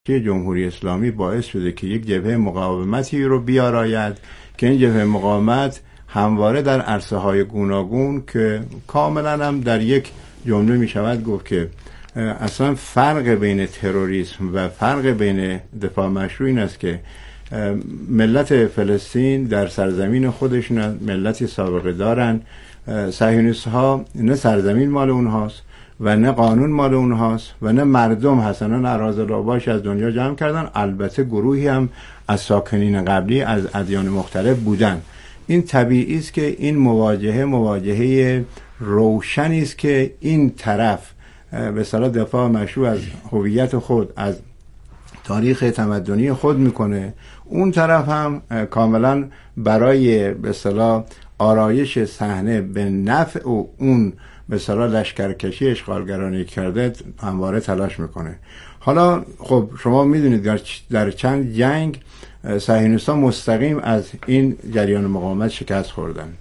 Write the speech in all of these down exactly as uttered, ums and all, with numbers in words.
که جمهوری اسلامی باعث شده که یک جبهه مقاومتی رو بیاراید که این جبهه مقاومت همواره در عرصه‌های گوناگون که کاملا هم در یک جمله می شود گفت که اصلا فرق بین تروریسم و فرق بین دفاع مشروع این است که ملت فلسطین در سرزمین خودشون ملتی سابقه دارن. صهیونیست ها نه سرزمین مال اونهاست و نه قانون مال اونهاست و نه مردم حسنا اراذل‌آباش از دنیا جمع کردن. البته گروهی هم از ساکنین قبلی از ادیان مختلف بودن. این طبیعی است که این مواجهه مواجهه روشنی است که این طرف به اصطلاح دفاع مشروع از هویت خود، از تاریخ تمدنی خود میکنه، اون طرف هم کاملا برای به اصطلاح آرایش صحنه به نفع و اون به اصطلاح لشکرکشی اشغالگرانی کرده همواره تلاش میکنه. حالا خب شما میدونید در چند جنگ صهیونیست‌ها مستقیم از این جریان مقاومت شکست خوردن.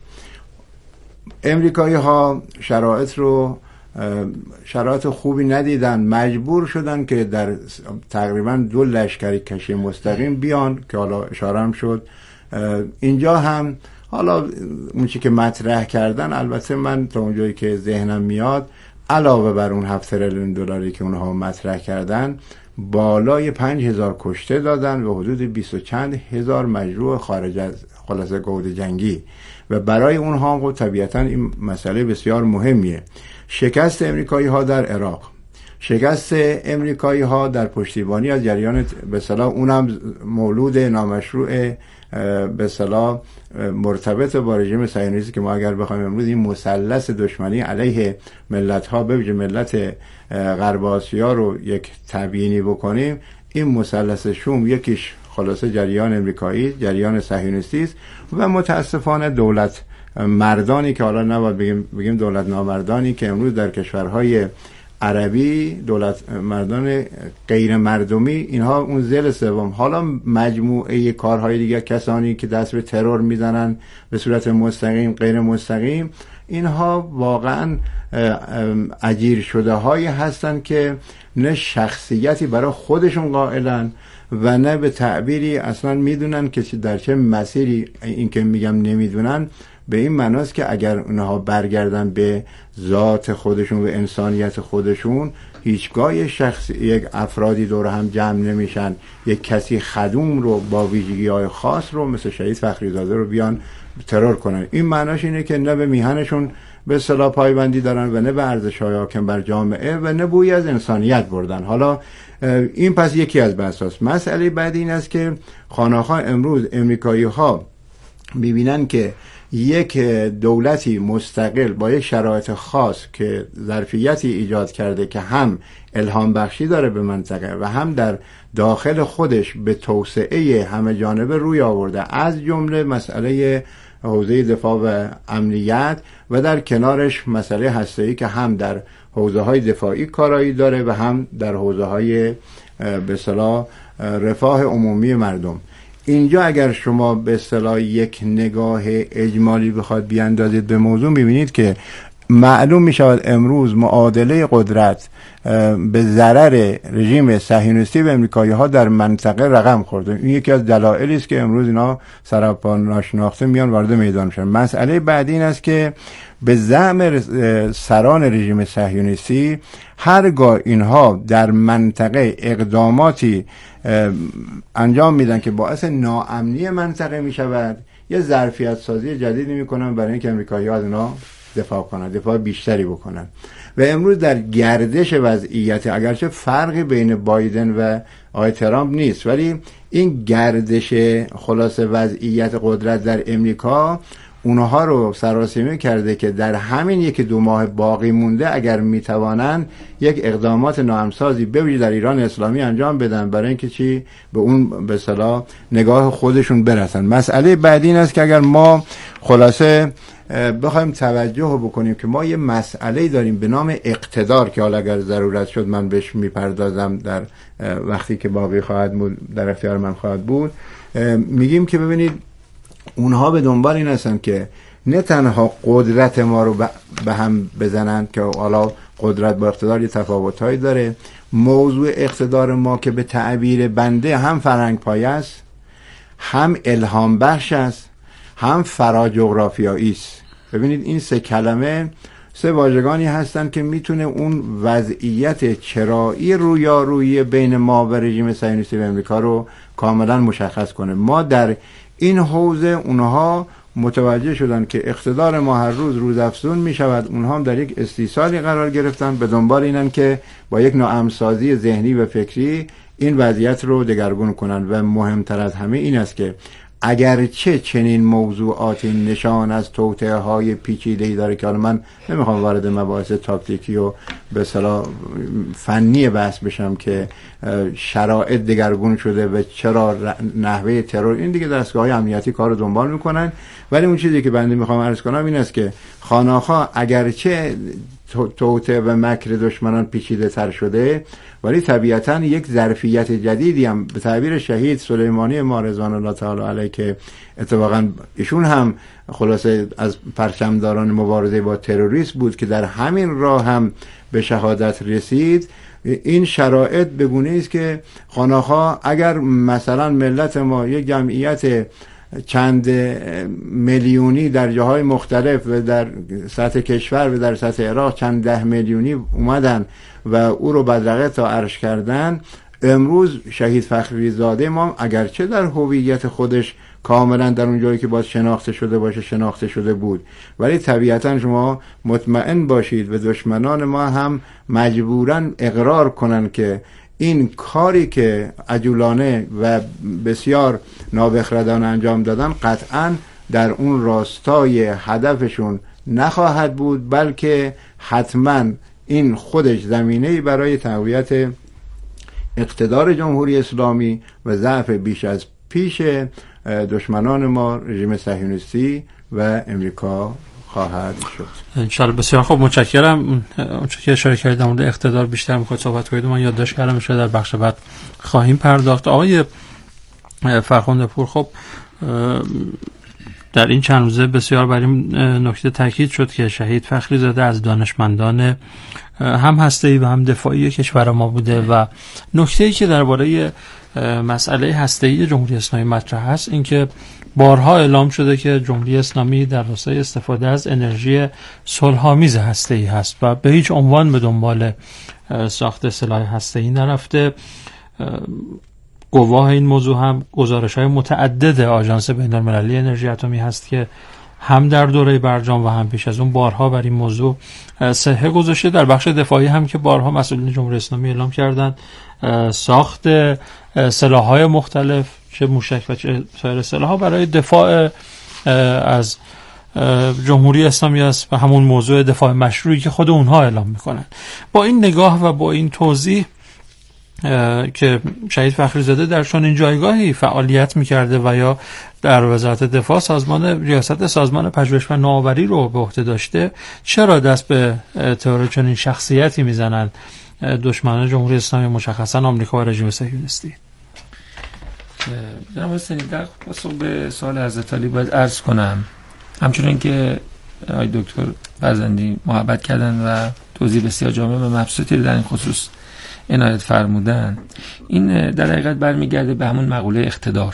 امریکایی ها شرایط رو شرایط خوبی ندیدن، مجبور شدن که در تقریبا دو لشکری کشی مستقیم بیان که حالا اشاره هم شد. اینجا هم حالا اون چی که مطرح کردن، البته من تا اونجایی که ذهنم میاد علاوه بر اون هفت تریلیون دلاری که اونها مطرح کردن، بالای پنج هزار کشته دادن و حدود بیست و چند هزار مجروح خارج از خلاصه گود جنگی و برای اونها هم طبیعتا این مسئله بسیار مهمیه. شکست امریکایی ها در عراق، شکست امریکایی ها در پشتیبانی از جریان به اصطلاح اونم مولود نامشروع به اصطلاح مرتبط با رژیم صهیونیستی که ما اگر بخوایم امروز این مثلث دشمنی علیه ملت ها به ویژه ملت غرب آسیا رو یک تبیینی بکنیم، این مثلث شوم یکیش خلاصه جریان امریکایی، جریان صهیونیستی است و متاسفانه دولت مردانی که حالا نباید بگیم بگیم دولت نامردانی که امروز در کشورهای عربی دولت مردان غیر مردمی، اینها اون ذیل سوم. حالا مجموعه کارهای دیگه، کسانی که دست به ترور میزنن به صورت مستقیم غیر مستقیم، اینها واقعا اجیر شده هایی هستن که نه شخصیتی برای خودشون قائلن و نه به تعبیری اصلا میدونن که در چه مسیری. این که میگم نمیدونن به این معناست که اگر اونها برگردن به ذات خودشون و انسانیت خودشون، هیچگاه یک شخص یک افرادی دور هم جمع نمیشن یک کسی خدوم رو با ویژگی‌های خاص رو مثل شهید فخریزاده رو بیان ترور کنن. این معناش اینه که نه به میهنشون به اصطلاح پایبندی دارن و نه به ارزش‌های حاکم بر جامعه و نه بویی از انسانیت بردن. حالا این پس یکی از بحثاست. مسئله بعد این است که خانه‌ها امروز امریکایی‌ها می‌بینن که یک دولتی مستقل با یک شرایط خاص که ظرفیتی ایجاد کرده که هم الهام بخشی داره به منطقه و هم در داخل خودش به توسعه همه جانبه روی آورده، از جمله مسئله حوزه دفاع و امنیت و در کنارش مسئله هسته‌ای که هم در حوزه‌های دفاعی کارایی داره و هم در حوزه‌های به اصطلاح رفاه عمومی مردم. اینجا اگر شما به اصطلاح یک نگاه اجمالی بخواد بیاندازید به موضوع، می‌بینید که معلوم می‌شود امروز معادله قدرت به ضرر رژیم صهیونیستی و امریکایی‌ها در منطقه رقم خورده. این یکی از دلایلی است که امروز اینا سراپا ناشناخته میان وارد میدان میشن. مسئله بعدی این است که به زعم سران رژیم صهیونیستی هرگاه اینها در منطقه اقداماتی انجام میدن که باعث ناامنی منطقه میشود، یه ظرفیت سازی جدیدی میکنن برای اینکه امریکایی‌ها از اینا دفاع کنن، دفاع بیشتری بکنن. و امروز در گردش وضعیت، اگرچه فرقی بین بایدن و آقای ترامپ نیست، ولی این گردش خلاصه وضعیت قدرت در امریکا اونها رو سراسیمه کرده که در همین یکی دو ماه باقی مونده اگر میتوانن یک اقدامات ناهمسازی به ویژه در ایران اسلامی انجام بدن برای اینکه چی به اون به اصطلاح نگاه خودشون برسن. مسئله بعدی این است که اگر ما خلاصه بخوایم توجه بکنیم که ما یه مسئله داریم به نام اقتدار که حالا اگر ضرورت شد من بهش میپردازم در وقتی که باقی خواهد بود در اختیار من خواهد بود. میگیم که ببینید اونها به دنبال این هستن که نه تنها قدرت ما رو به هم بزنن که حالا قدرت با اقتدار یه تفاوت‌هایی داره. موضوع اقتدار ما که به تعبیر بنده هم فرهنگ پایه است، هم الهام بخش است، هم فرا جغرافیایی است. ببینید این سه کلمه سه واژگانی هستن که میتونه اون وضعیت چرایی رویارویی بین ما و رژیم صهیونیستی و امریکا رو کاملا مشخص کنه. ما در این حوزه اونها متوجه شدن که اقتدار ما هر روز روزافزون می شود، اونها هم در یک استیصالی قرار گرفتن، به دنبال اینن که با یک ناامن‌سازی ذهنی و فکری این وضعیت رو دگرگون کنن. و مهمتر از همه این است که اگرچه چنین موضوعاتی نشان از توطئه های پیچیده‌ای داره که حالا من نمیخوام وارد مباحث تاکتیکی و به اصطلاح فنی بحث بشم که شرایط دگرگون شده و چرا نحوه ترور، این دیگه دستگاه‌های امنیتی کار رو دنبال میکنن. ولی اون چیزی که بنده میخوام عرض کنم این است که خانه‌ها اگرچه توطئه و مکر دشمنان پیچیده تر شده، ولی طبیعتاً یک ظرفیت جدیدی هم به تعبیر شهید سلیمانی ما رضوان الله تعالی علیه که اتفاقاً ایشون هم خلاصه از پرچمداران مبارزه با تروریسم بود که در همین راه هم به شهادت رسید. این شرایط به گونه است که خانه‌ها اگر مثلا ملت ما یک جمعیت چند میلیونی در جاهای مختلف و در سطح کشور و در سطح عراق چند ده میلیونی اومدن و او رو بدرقه تا عرش کردن، امروز شهید فخری زاده ما اگرچه در هویت خودش کاملا در اون جایی که باید شناخته شده باشه شناخته شده بود، ولی طبیعتا شما مطمئن باشید و دشمنان ما هم مجبورن اقرار کنن که این کاری که عجولانه و بسیار نابخردانه انجام دادن قطعا در اون راستای هدفشون نخواهد بود، بلکه حتما این خودش زمینه‌ای برای تقویت اقتدار جمهوری اسلامی و ضعف بیش از پیش دشمنان ما رژیم صهیونیستی و امریکا خواهد شد. انشالله. بسیار خوب، متشکرم. اونچه که اشاره کردید در مورد اقتدار بیشتر میخواید صحبت کنید، من یادداشت کردم میشه در بخش بعد خواهیم پرداخت. آقای فرخنده پور، خب در این چند روزه بسیار بر این نکته تاکید شد که شهید فخری زاده از دانشمندان هم هسته‌ای و هم دفاعی کشور ما بوده و نکته‌ای که درباره مسئله هسته‌ای جمهوری اسلامی مطرح است این که بارها اعلام شده که جمهوری اسلامی در راستای استفاده از انرژی صلح‌آمیز هسته‌ای هست و به هیچ عنوان به دنبال ساخت سلاح هسته‌ای نرفته. گواه این موضوع هم گزارش‌های متعدد آژانس بین‌المللی انرژی اتمی هست که هم در دوره برجام و هم پیش از اون بارها بر این موضوع صحه گذاشته. در بخش دفاعی هم که بارها مسئولین جمهوری اسلامی اعلام کردند ساخت سلاح‌های مختلف، چه موشک و چه سایر سلاح‌ها، برای دفاع از جمهوری اسلامی است و همون موضوع دفاع مشروعی که خود اونها اعلام میکنن. با این نگاه و با این توضیح که شهید فخری زاده در چنین جایگاهی فعالیت میکرده و یا در وزارت دفاع سازمان ریاست سازمان پژوهش و نوآوری رو به عهده داشته، چرا دست به تئوری چنین شخصیتی میزنند دشمنان جمهوری اسلامی، مشخصا آمریکا و رژیم صهیونیستی؟ جناب حسینی، در پاسخ به سوال حضرت علی باید عرض کنم همچنین که آقای دکتر فرزندی محبت کردن و توضیح بسیار جامع و مبسوطی در این خصوص عنایت فرمودن، این در حقیقت برمیگرده به همون مقوله اقتدار.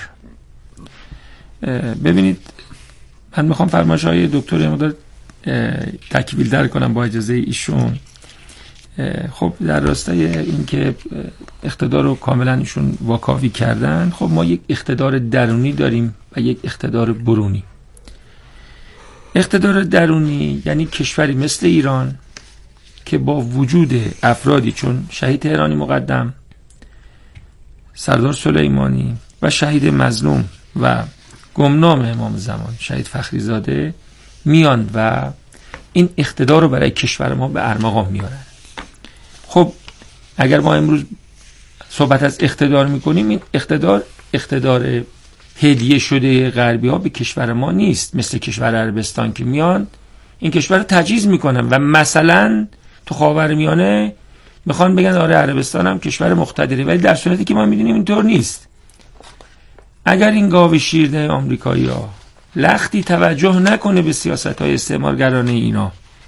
ببینید، من میخوام فرمایش‌های دکتر یه مقدار تکمیل در کنم با اجازه ایشون. خب در راستای اینکه اقتدار رو کاملا ایشون واکاوی کردن، خب ما یک اقتدار درونی داریم و یک اقتدار برونی. اقتدار درونی یعنی کشوری مثل ایران که با وجود افرادی چون شهید تهرانی مقدم، سردار سلیمانی و شهید مظلوم و گمنام امام زمان شهید فخری زاده میان و این اقتدار رو برای کشور ما به ارمغان میارن. خب اگر ما امروز صحبت از اقتدار میکنیم، این اقتدار اقتدار هدیه شده غربی ها به کشور ما نیست، مثل کشور عربستان که میان این کشور رو تجهیز میکنن و مثلا تو خاورمیانه میخوان بگن آره عربستان هم کشور مقتدره، ولی در صورتی که ما میدونیم اینطور نیست. اگر این گاو شیرده آمریکایی ها لختی توجه نکنه به سیاست های استعمارگرانه اینا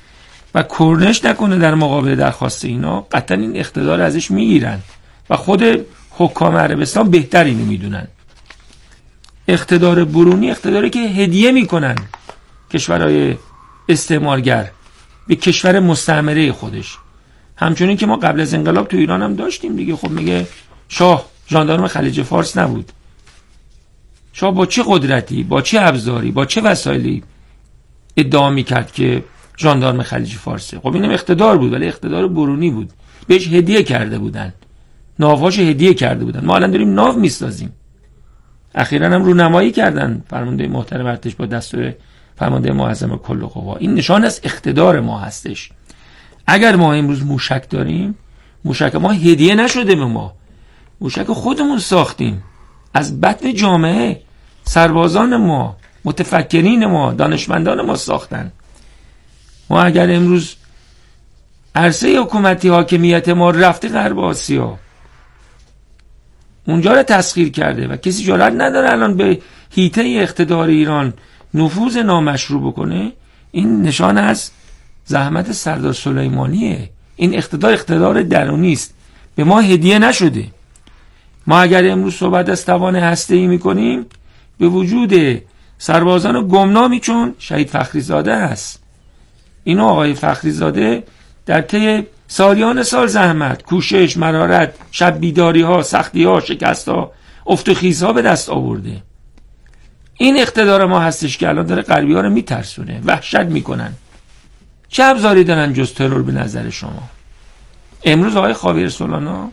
و کرنش نکنه در مقابل درخواست اینا، قطعا این اقتدار ازش میگیرن و خود حکام عربستان بهتر اینو میدونن. اقتدار برونی اقتداری که هدیه میکنن کشورهای استعمارگر به کشور مستعمره خودش. همچنین که ما قبل از انقلاب تو ایران هم داشتیم دیگه. خب میگه شاه ژاندارم خلیج فارس نبود. شاه با چه قدرتی، با چه ابزاری، با چه وسایلی ادعا میکرد که ژاندارم خلیج فارسه؟ خب اینم اقتدار بود، ولی اقتدار برونی بود. بهش هدیه کرده بودن، ناوهاش هدیه کرده بودن. ما الان داریم ناو میسازیم. اخیراً هم رونمایی کردن فرمانده محترم ارتش با دستور فرمانده معظم کل قوا. این نشان از اقتدار ما هستش. اگر ما امروز موشک داریم، موشک ما هدیه نشده به ما، موشک خودمون ساختیم از بطن جامعه. سربازان ما، متفکرین ما، دانشمندان ما ساختن. ما اگر امروز عرصه حکومتی حاکمیت ما رفته غرب آسیا، اونجا رو تسخیر کرده و کسی جرئت نداره الان به حیطه اقتدار ایران نفوذ نامشروع بکنه، این نشان از زحمت سردار سلیمانیه. این اقتدار اقتدار درونی است، به ما هدیه نشده. ما اگر امروز صحبت از توان هسته‌ای میکنیم، به وجود سربازان گمنامی چون شهید فخریزاده است. اینو آقای فخریزاده در طی سالیان سال زحمت، کوشش، مرارت، شب بیداری ها، سختی ها، شکست ها، افت و خیز ها به دست آورده. این اقتدار ما هستش که الان داره غربی ها رو میترسونه، وحشت میکنن. چه ابزاری دارن جز ترور به نظر شما؟ امروز آقای خاویر سولانا،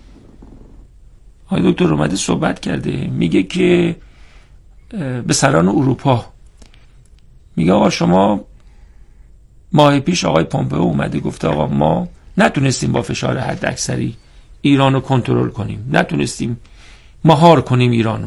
آقای دکتر اومده صحبت کرده، میگه که به سران اروپا، میگه آقا شما، ماه پیش آقای پومپئو اومده گفته آقا ما نتونستیم با فشار حد اکثری ایرانو کنترل کنیم، نتونستیم مهار کنیم ایرانو.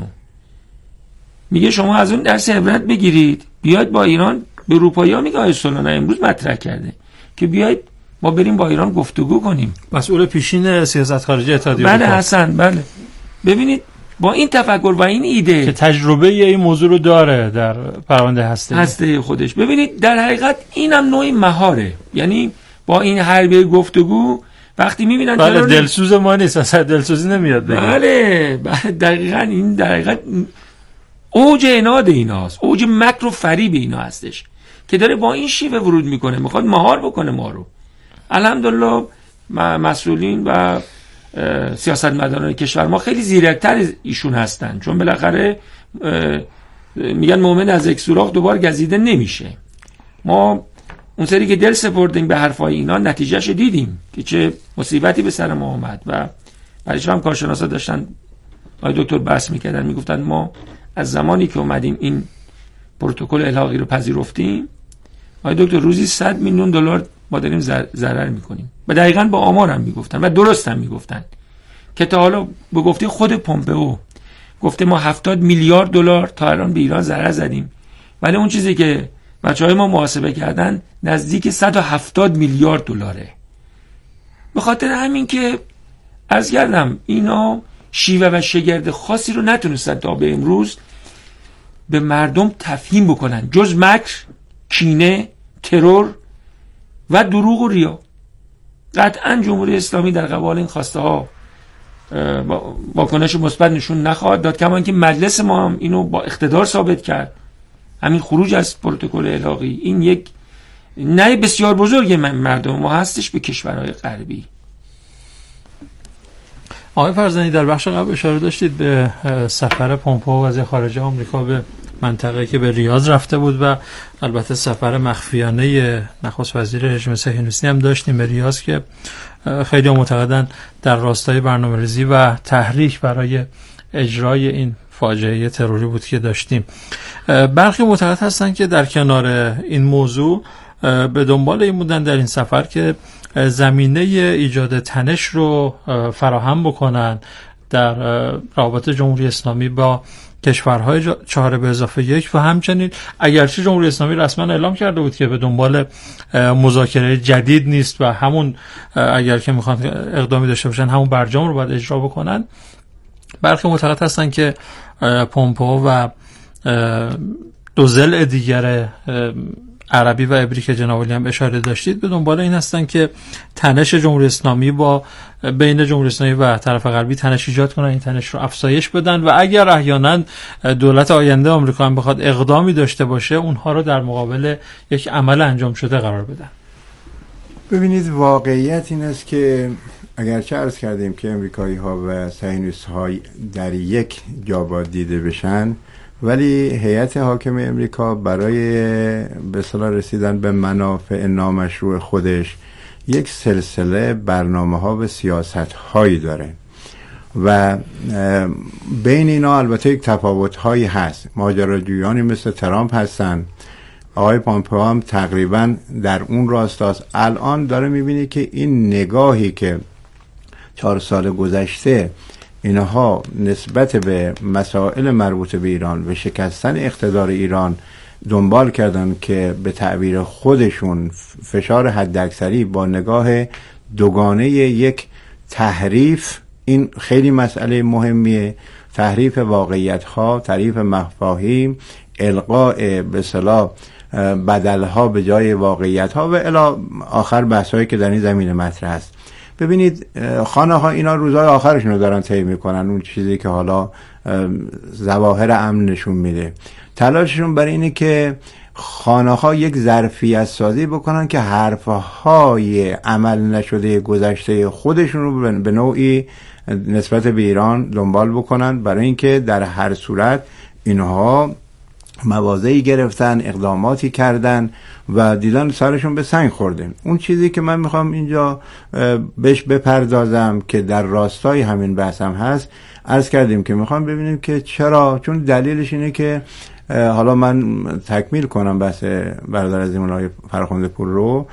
میگه شما از اون درس عبرت بگیرید، بیاید با ایران، به اروپایی‌ها میگه آقای سولانا امروز مطرح کرده که بیاید ما بریم با ایران گفتگو کنیم. مسئول پیشین سیاست خارجی اتحادیه بله حسن، بله. ببینید با این تفکر و این ایده که تجربه این موضوع رو داره در پرونده هسته هسته خودش، ببینید در حقیقت اینم نوعی مهاره. یعنی با این حربه گفتگو وقتی میبینن بله دلسوز ما نیست، اصلا دلسوزی نمیاد بگه. بله بله دقیقاً این در حقیقت اوج عناد ایناست، اوج مکر و فریب اینا هستش که داره با این شیوه ورود میکنه، میخواد مهار بکنه ما رو. الحمدلله مسئولین و سیاستمداران کشور ما خیلی زیرکتر ایشون هستن، چون بالاخره میگن مومن از یک سوراخ دوبار گزیده نمیشه. ما اون سری که دل سپردیم به حرفای اینا، نتیجهش دیدیم که چه مصیبتی به سر ما اومد. و برایش هم کارشناسا داشتن آقای دکتر بحث میکردن، میگفتن ما از زمانی که اومدیم این پروتکل الحاقی رو پذیرفتیم، آقای دکتر روزی صد میلیون دلار ما داریم ضرر میکنیم. و دقیقاً با آمار هم میگفتن و درست هم میگفتن که تا حالا به گفته خود پومپئو گفته ما هفتاد میلیارد دلار تا الان به ایران ضرر زدیم، ولی اون چیزی که بچهای ما محاسبه کردن نزدیک صد و هفتاد میلیارد دلاره. به خاطر همین که عرض کردم اینا شیوه و شگرد خاصی رو نتونستن تا به امروز به مردم تفهیم بکنن جز مکر، کینه، ترور و دروغ و ریا. قطعا جمهوری اسلامی در قبال این خواسته ها واکنش مثبت نشون نخواهد داد، کما اینکه مجلس ما هم اینو با اقتدار ثابت کرد. همین خروج از پروتکل الحاقی این یک نه بسیار بزرگ مردم ما هستش به کشورهای غربی. آقای فرزندی در بخش قبل اشاره داشتید به سفر پومپئو وزیر خارجه آمریکا به منطقه که به ریاض رفته بود و البته سفر مخفیانه نخست وزیر رژیم صهیونیستی هم داشتیم به ریاض که خیلی معتقدن در راستای برنامه‌ریزی و تحریک برای اجرای این فاجعه تروری بود که داشتیم. برخی معتقد هستن که در کنار این موضوع به دنبال این بودن در این سفر که زمینه ایجاد تنش رو فراهم بکنن در روابط جمهوری اسلامی با کشورهای چهار به اضافه یک و همچنین اگرچه جمهوری اسلامی رسما اعلام کرده بود که به دنبال مذاکره جدید نیست و همون اگر که میخوان اقدامی داشته باشن همون برجام رو باید اجرا بکنن، برخی معتقد هستن که پومپئو و دو ضلع دیگر عربی و عبری که جناب عالی هم اشاره داشتید به دنبال این هستن که تنش جمهوری اسلامی با بین جمهوری اسلامی و طرف غربی تنش ایجاد کنن، این تنش رو افزایش بدن و اگر احیانا دولت آینده آمریکا هم بخواد اقدامی داشته باشه اونها رو در مقابل یک عمل انجام شده قرار بدن. ببینید واقعیت این است که اگرچه عرض کردیم که امریکایی ها و صهیونیست ها در یک جا باید دیده بشن، ولی هیئت حاکم امریکا برای به اصطلاح رسیدن به منافع نامشروع خودش یک سلسله برنامه ها و سیاست هایی داره و بین اینا البته یک تفاوت هایی هست. ماجراجویانی مثل ترامپ هستن، آقای پامپئو هم تقریبا در اون راستاست. الان داره میبینی که این نگاهی که چهار سال گذشته اینها نسبت به مسائل مربوط به ایران و شکستن اقتدار ایران دنبال کردن که به تعبیر خودشون فشار حداکثری با نگاه دوگانه یک تحریف، این خیلی مسئله مهمیه، تحریف واقعیت ها، تحریف مفاهیم، القاء به اصطلاح بدل ها به جای واقعیت ها و الی آخر بحث هایی که در این زمینه مطرح است. ببینید خانه ها اینا روزهای آخرشون رو دارن طی میکنن، اون چیزی که حالا ظواهر امن نشون میده. تلاششون برای اینه که خانه ها یک ظرفیت سازی بکنن که حرفهای عمل نشده گذشته خودشون رو به نوعی نسبت به ایران دنبال بکنن، برای اینکه در هر صورت اینها مواضعی گرفتن، اقداماتی کردن و دیدن سرشون به سنگ خورده. اون چیزی که من میخوام اینجا بهش بپردازم که در راستای همین بحثم هست، عرض کردیم که میخوام ببینیم که چرا، چون دلیلش اینه که حالا من تکمیل کنم بحث برادر عزیزم آقای فرخنده پور رو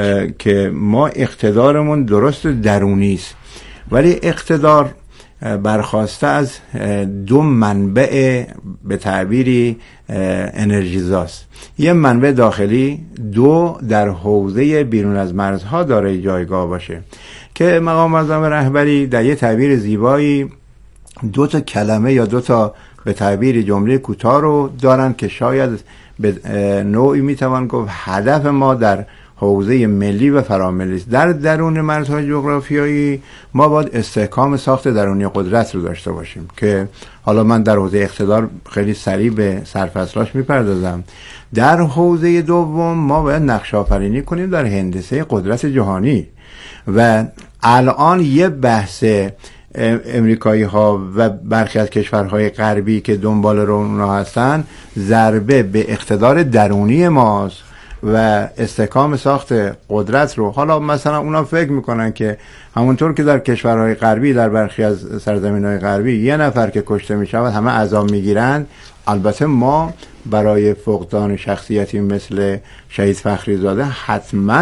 که ما اقتدارمون درست درونی است، ولی اقتدار برخواسته از دو منبع به تعبیری انرژیزاست. یه منبع داخلی، دو در حوزه بیرون از مرزها داره جایگاه باشه که مقام معظم رهبری در یه تعبیر زیبایی دو تا کلمه یا دو تا به تعبیر جمله کوتاه رو دارن که شاید به نوعی میتوان گفت هدف ما در حوزه ملی و فراملی است. در درون مرزهای جغرافیایی ما باید استحکام ساخت درونی قدرت رو داشته باشیم که حالا من در حوزه اقتدار خیلی سریع به سرفصلاش میپردازم. در حوزه دوم ما باید نقش آفرینی کنیم در هندسه قدرت جهانی و الان یه بحث امریکایی ها و برخی از کشورهای غربی که دنبال رو اونا هستن ضربه به اقتدار درونی ماست و استحکام ساخت قدرت رو. حالا مثلا اونا فکر میکنن که همونطور که در کشورهای غربی، در برخی از سرزمینهای غربی یه نفر که کشته میشود همه عذاب میگیرن، البته ما برای فقدان شخصیتی مثل شهید فخریزاده حتما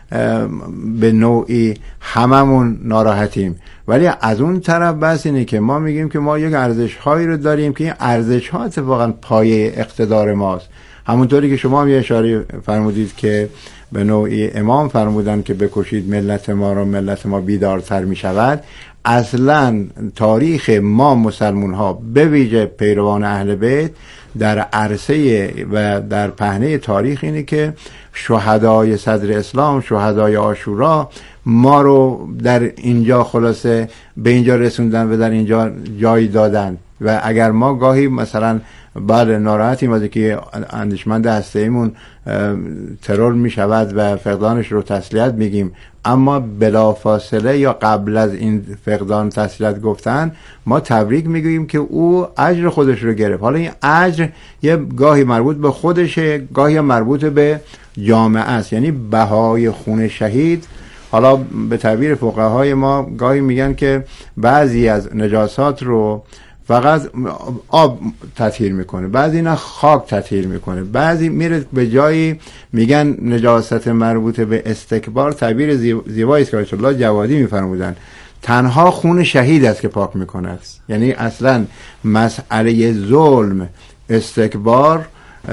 به نوعی هممون ناراحتیم، ولی از اون طرف بس اینه که ما میگیم که ما یک ارزش هایی رو داریم که این ارزش ها اتفاقا پایه اقتدار ماست. همونطوری که شما هم یه اشاره فرمودید که به نوعی امام فرمودن که بکشید ملت ما رو، ملت ما بیدارتر می شود. اصلا تاریخ ما مسلمون ها به ویژه پیروان اهل بیت در عرصه و در پهنه تاریخ اینه که شهدای صدر اسلام، شهدای عاشورا ما رو در اینجا خلاصه به اینجا رسوندن و در اینجا جای دادن و اگر ما گاهی مثلا بعد ناراحتیم از که اندیشمند هسته‌ایمون ترور می شود و فقدانش رو تسلیت میگیم، اما بلافاصله یا قبل از این فقدان تسلیت گفتن ما تبریک میگوییم که او اجر خودش رو گرفت. حالا این اجر یه گاهی مربوط به خودشه، گاهی مربوط به جامعه است، یعنی بهای خون شهید. حالا به تعبیر فقهای ما گاهی میگن که بعضی از نجاسات رو فقط آب تطهیر میکنه، بعضی نه خاک تطهیر میکنه، بعضی میره به جایی میگن نجاست مربوط به استکبار. تعبیر زیبایی است که آیت الله جوادی میفرمودن تنها خون شهید است که پاک میکند. یعنی اصلا مسئله ظلم، استکبار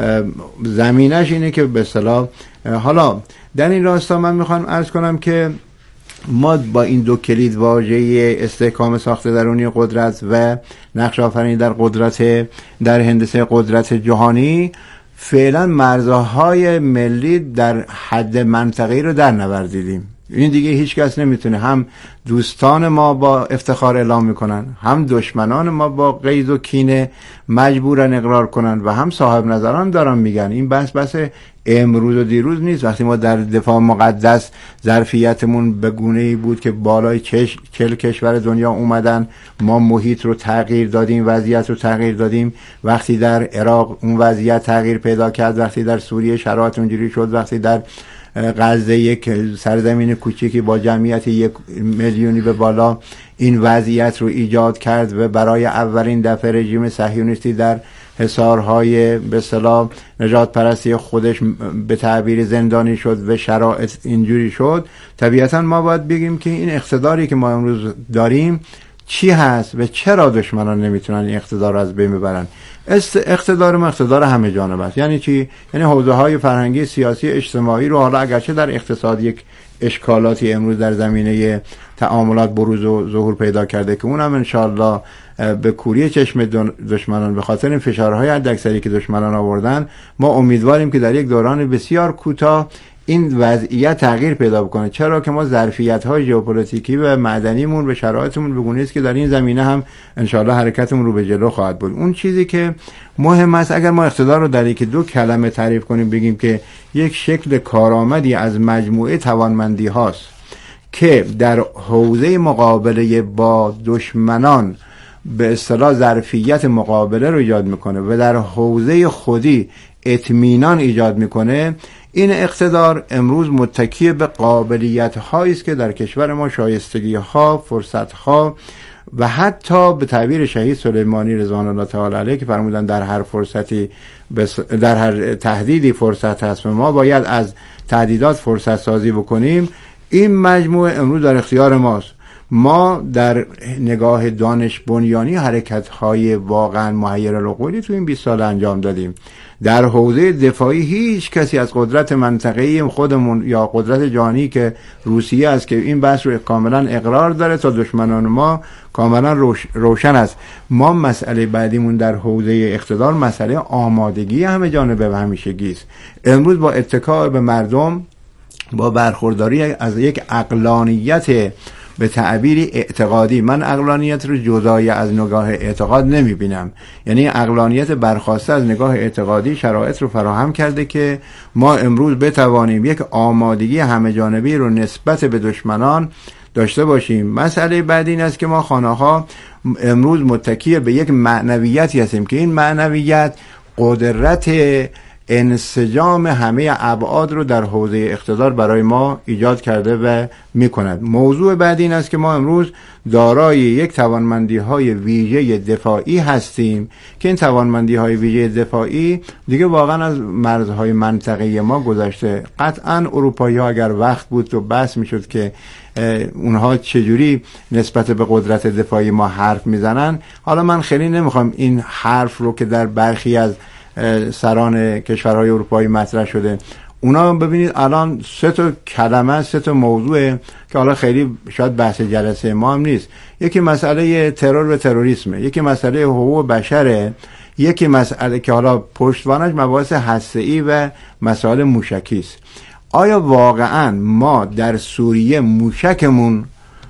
زمینش اینه که به اصطلاح. حالا در این راستا من میخوام عرض کنم که ما با این دو کلید واژه استحکام ساخت درونی قدرت و نقش آفرینی در قدرت در هندسه قدرت جهانی فعلا مرزهای ملی در حد منطقه‌ای رو در نوردیدیم. این دیگه هیچ کس نمیتونه، هم دوستان ما با افتخار اعلام میکنن، هم دشمنان ما با غیظ و کینه مجبورن اقرار کنن و هم صاحب نظران دارن میگن. این بحث بحث امروز و دیروز نیست. وقتی ما در دفاع مقدس ظرفیتمون به گونه‌ای بود که بالای چهل کشور دنیا اومدن، ما محیط رو تغییر دادیم، وضعیت رو تغییر دادیم. وقتی در عراق اون وضعیت تغییر پیدا کرد، وقتی در سوریه شرایط اونجوری شد، وقتی در غزه یک سرزمین کوچیکی با جمعیت یک میلیونی به بالا این وضعیت رو ایجاد کرد و برای اولین دفعه رژیم صهیونیستی در حصارهای به اصطلاح نجات پرستی خودش به تعبیر زندانی شد و شرایط اینجوری شد، طبیعتا ما باید بگیم که این اقتداری که ما امروز داریم چی هست و چرا دشمنان نمیتونن این اقتدار رو از بین ببرن. اقتدار ما اقتدار همه جانبه است. یعنی چی؟ یعنی حوزه های فرهنگی، سیاسی، اجتماعی رو حالا اگرچه در اقتصاد یک اشکالاتی امروز در زمینه تعاملات بروز و ظهور پیدا کرده که اونم انشالله به کوری چشم دشمنان به خاطر این فشارهای حداکثری که دشمنان آوردن، ما امیدواریم که در یک دوران بسیار کوتاه این وضعیت تغییر پیدا بکنه. چرا که ما ظرفیت‌های ژئوپلیتیکی و معدنیمون و شرایطمون به گونه‌ای است که در این زمینه هم انشالله حرکتمون رو به جلو خواهد بود. اون چیزی که مهم است، اگر ما اقتدار رو در یک دو کلمه تعریف کنیم، بگیم که یک شکل کارآمدی از مجموعه توانمندی هاست که در حوزه مقابله با دشمنان به اصطلاح ظرفیت مقابله رو ایجاد میکنه و در حوزه خودی اطمینان ایجاد میکنه. این اقتدار امروز متکی به قابلیت هایی است که در کشور ما شایستگی ها، فرصت ها و حتی به تعبیر شهید سلیمانی رضوان الله تعالی علیه که فرمودن در هر فرصتی در هر تهدیدی فرصت هست و ما باید از تهدیدات فرصت سازی بکنیم، این مجموعه امروز در اختیار ماست. ما در نگاه دانش بنیانی حرکت های واقعا محیر العقولی تو این بیست سال انجام دادیم. در حوزه دفاعی هیچ کسی از قدرت منطقه‌ای خودمون یا قدرت جهانی که روسیه است که این بحث رو کاملا اقرار داره تا دشمنان ما کاملا روش روشن است. ما مسئله بعدیمون در حوزه اقتدار مسئله آمادگی همه جانبه و همیشگی است. امروز با اتکا به مردم، با برخورداری از یک عقلانیت به تعبیری اعتقادی، من عقلانیت رو جدای از نگاه اعتقاد نمی بینم، یعنی عقلانیت برخواسته از نگاه اعتقادی شرایط رو فراهم کرده که ما امروز بتوانیم یک آمادگی همه جانبی رو نسبت به دشمنان داشته باشیم. مسئله بعد این است که ما خانه‌ها امروز متکی به یک معنویتی هستیم که این معنویت قدرت انسجام همه ابعاد رو در حوزه اقتدار برای ما ایجاد کرده و میکند. موضوع بعد این است که ما امروز دارای یک توانمندی های ویژه دفاعی هستیم که این توانمندی های ویژه دفاعی دیگه واقعا از مرزهای منطقه ما گذشته. قطعا اروپایی ها اگر وقت بود تو بحث میشد که اونها چجوری نسبت به قدرت دفاعی ما حرف میزنن. حالا من خیلی نمیخوام این حرف رو که در برخی از سران کشورهای اروپایی مطرح شده، اونا ببینید الان سه تا کلمه، سه تا موضوع که حالا خیلی شاید بحث جلسه ما هم نیست. یکی مسئله ترور و تروریسمه، یکی مسئله حقوق بشره، یکی مسئله که حالا پشتوانش مباحث هسته‌ای و مسائل موشکی است. آیا واقعا ما در سوریه موشکمون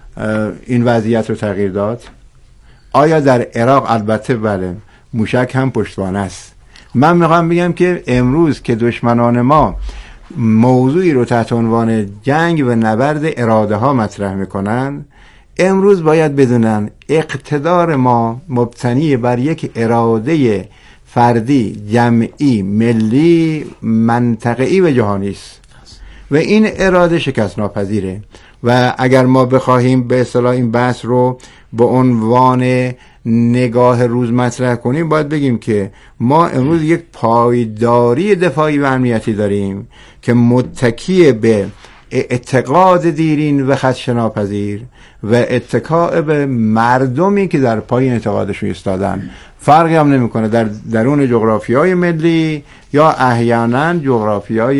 این وضعیت رو تغییر داد؟ آیا در عراق؟ البته بله، موشک هم پشتوانه است. من میخوام بگم که امروز که دشمنان ما موضوعی رو تحت عنوان جنگ و نبرد اراده ها مطرح میکنن، امروز باید بدونن اقتدار ما مبتنی بر یک اراده فردی، جمعی، ملی، منطقه‌ای و جهانی است و این اراده شکست ناپذیره. و اگر ما بخواهیم به اصطلاح این بحث رو به عنوان نگاه روز مطرح کنیم، باید بگیم که ما امروز یک پایداری دفاعی و امنیتی داریم که متکی به اعتقاد دیرین و خدشه‌ناپذیر و اتکاء به مردمی که در پای اعتقادشون ایستادن. فرقی هم نمیکنه در درون جغرافیای ملی یا احیانا جغرافیای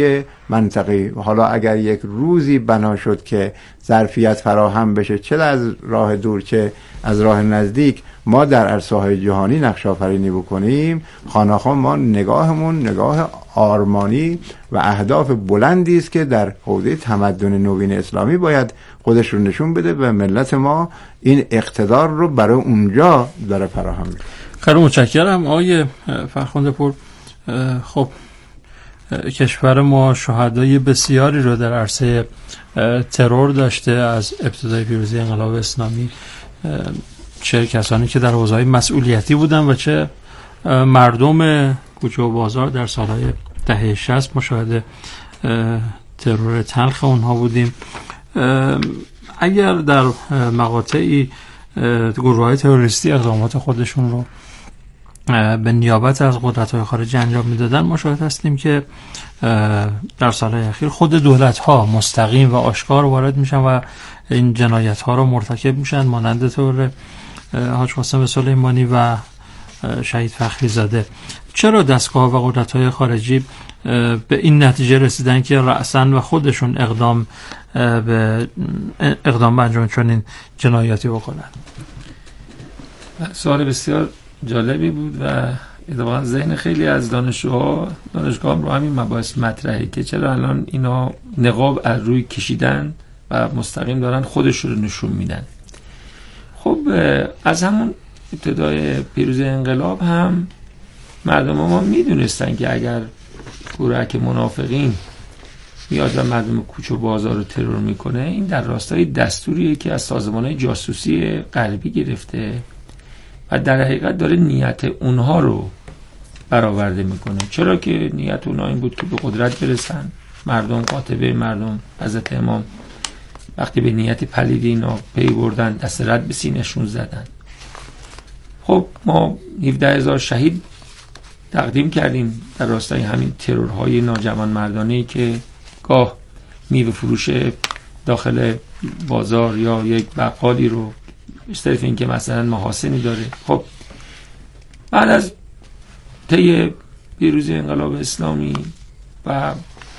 منطقی. حالا اگر یک روزی بنا شد که ظرفیت فراهم بشه، چه از راه دور چه از راه نزدیک، ما در عرصه‌های جهانی نقش آفرینی بکنیم، خانه‌خواه ما نگاهمون نگاه آرمانی و اهداف بلندی است که در حوزه تمدن نوین اسلامی باید خودش رو نشون بده و ملت ما این اقتدار رو برای اونجا داره فراهم می‌کنه. خیلی متشکرم آقای فرخنده پور. خب کشور ما شهدای بسیاری رو در عرصه ترور داشته از ابتدای پیروزی انقلاب اسلامی، چه کسانی که در حوزه‌های مسئولیتی بودن و چه مردم کوچه و بازار در سالهای دهه شصت مشاهده ترور تلخ اونها بودیم. اگر در مقاطعی گروه‌های تروریستی اقدامات خودشون رو به نیابت از قدرت‌های خارجی انجام میدادن، ما شاهد هستیم که در سالهای اخیر خود دولت‌ها مستقیم و آشکار وارد میشن و این جنایت‌ها رو مرتکب میشن، مانند طور حاج قاسم سلیمانی و شهید فخری زاده. چرا دستگاه و قدرت‌های خارجی به این نتیجه رسیدن که رأساً و خودشون اقدام به اقدام به انجام چنین جنایاتی بکنن؟ سوال بسیار جالبی بود و اتفاقا ذهن خیلی از دانشجوها دانشگاه رو همین مباحث مطرحه که چرا الان اینا نقاب از روی کشیدن و مستقیم دارن خودش رو نشون میدن. خب از همون ابتدای پیروزی انقلاب هم مردم ما میدونستن که اگر گروهک منافقین میاد و مردم کوچه و بازار رو ترور میکنه، این در راستای دستوریه که از سازمان‌های جاسوسی غربی گرفته و در حقیقت داره نیت اونها رو برآورده میکنه. چرا که نیت اونها این بود که به قدرت برسن. مردم قاطبه مردم حضرت امام وقتی به نیت پلیدی اینا پی بردن، دست رد به سینه‌شون زدن. خب ما هفده هزار شهید تقدیم کردیم در راستای همین ترورهای ناجوان مردانه‌ای که گاه میوه فروش داخل بازار یا یک بقالی رو صرف این که مثلا محاسنی داره. خب بعد از طی پیروزی انقلاب اسلامی و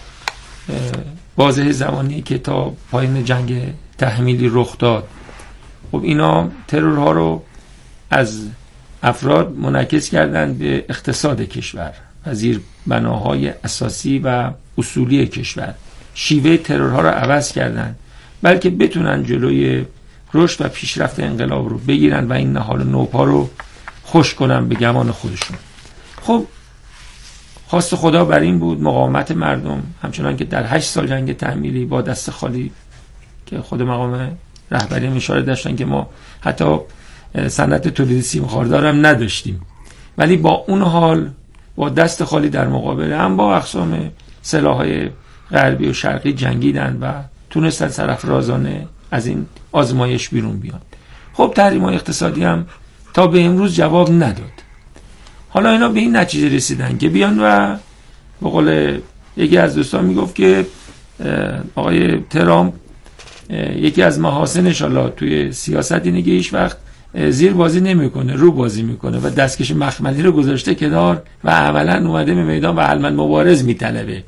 بازه زمانی که تا پایان جنگ تحمیلی رخ داد، خب اینا ترورها رو از افراد منعکس کردن به اقتصاد کشور و زیر بناهای اساسی و اصولی کشور. شیوه ترورها رو عوض کردن بلکه بتونن جلوی رشد و پیشرفت انقلاب رو بگیرن و این نهال نوپا رو خوش کنن به گمان خودشون. خب خواست خدا بر این بود مقاومت مردم، همچنان که در هشت سال جنگ تحمیلی با دست خالی که خود مقام رهبری اشاره داشتن که ما حتی صنعت تولید سیم خاردار هم نداشتیم، ولی با اون حال با دست خالی در مقابل هم با اقسام سلاح‌های غربی و شرقی جنگیدن و تونستن سرافرازانه از این آزمایش بیرون بیان. خب تحریم‌های اقتصادی هم تا به امروز جواب نداد. حالا اینا به این نتیجه رسیدن که بیان و به قول یکی از دوستان میگفت که آقای ترامپ یکی از محاسنش حالا توی سیاست اینه که هیچ وقت زیر بازی نمیکنه، رو بازی میکنه و دستکش مخملی رو گذاشته کنار و عملا اومده به میدان و علما مبارز میطلبه.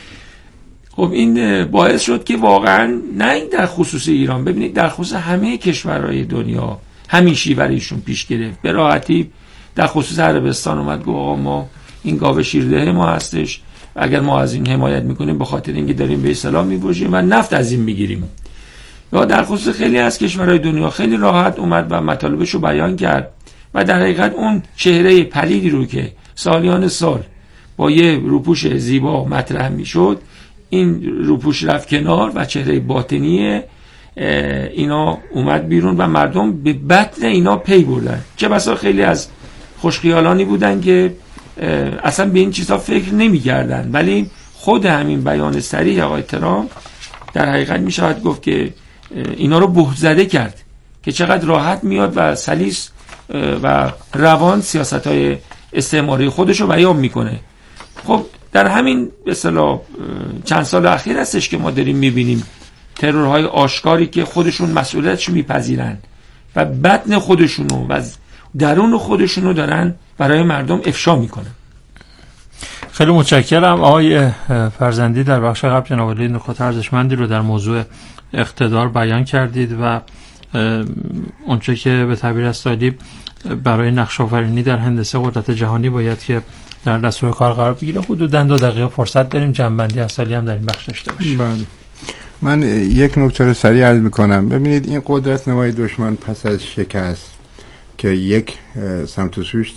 خب این باعث شد که واقعا نه این در خصوص ایران، ببینید در خصوص همه کشورهای دنیا همین شیوه ایشون پیش گرفت. به راحتی در خصوص عربستان اومد گفت آقا ما این گاو شیرده ما هستش، اگر ما از این حمایت میکنیم به خاطر اینکه داریم به اسلام میبوشیم و نفت از این میگیریم. یا در خصوص خیلی از کشورهای دنیا خیلی راحت اومد و مطالبش رو بیان کرد و در حقیقت اون چهره پلیدی رو که سالیان سال با یه روپوش زیبا مطرح میشد، این روپوش رفت کنار و چهره باطنی اینا اومد بیرون و مردم به بطن اینا پی بردن. چه بسا خیلی از خوشخیالانی بودن که اصلا به این چیزها فکر نمی کردن، ولی خود همین بیان صریح آقای ترامپ در حقیقت می شود گفت که اینا رو بهت زده کرد که چقدر راحت میاد و سلیس و روان سیاست‌های استعماری خودش رو بیان میکنه. خب در همین به اصطلاح چند سال اخیر هستش که ما داریم میبینیم ترورهای آشکاری که خودشون مسئولیتش میپذیرن و بطن خودشونو و درون خودشونو دارن برای مردم افشا میکنن. خیلی متشکرم آقای فرزندی. در بخش قبل جناب عالی نکات ارزشمندی رو در موضوع اقتدار بیان کردید و اونچه که به تعبیر استالی برای نقش آفرینی در هندسه قدرت جهانی باید که در دستور کار قرار بگیره. حدوداً دو دقیقه فرصت داریم جنبندی استالی هم در این بخش داشته باشیم. بله. من یک نکته رو سریع عرض میکنم. ببینید این قدرت نمای دشمن پس از شکست که یک سمت و سوش